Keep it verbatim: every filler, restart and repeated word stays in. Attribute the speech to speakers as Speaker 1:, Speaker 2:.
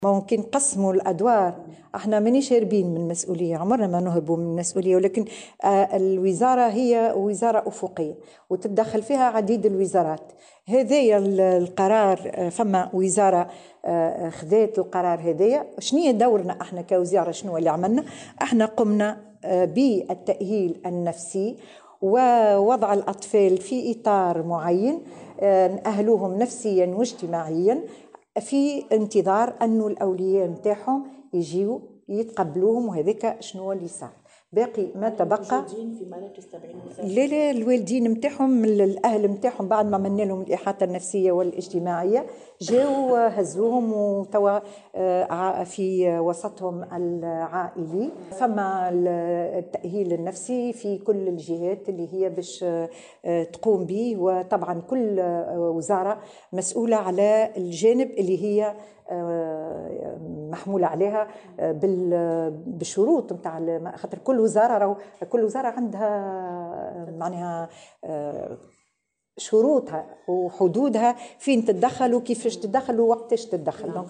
Speaker 1: ممكن نقسموا الادوار. احنا مانيش هاربين من المسؤوليه، عمرنا ما نهربوا من المسؤوليه، ولكن الوزاره هي وزاره افقيه وتتدخل فيها عديد الوزارات. هذايا القرار، فما وزاره خذات القرار هذايا. شنو دورنا احنا كوزاره؟ شنو اللي عملنا؟ احنا قمنا بالتاهيل النفسي ووضع الاطفال في اطار معين، نأهلوهم نفسيا واجتماعيا في انتظار انه الاولياء نتاعهم يجيو يتقبلوهم، وهذاك شنو اللي صار. باقي ما تبقى
Speaker 2: في مراكز تبعين
Speaker 1: لا لا الوالدين نتاعهم الاهل نتاعهم بعد ما عملنا لهم الاحاطه النفسيه والاجتماعيه جاوا هزوهم، وتوا في وسطهم العائلي. فما التاهيل النفسي في كل الجهات اللي هي باش تقوم به، وطبعا كل وزاره مسؤوله على الجانب اللي هي محمولة عليها بالشروط نتاع، خاطر كل وزارة راهو كل وزارة عندها معناها شروطها وحدودها فين تتدخل وكيفاش تتدخل ووقتاش تتدخل.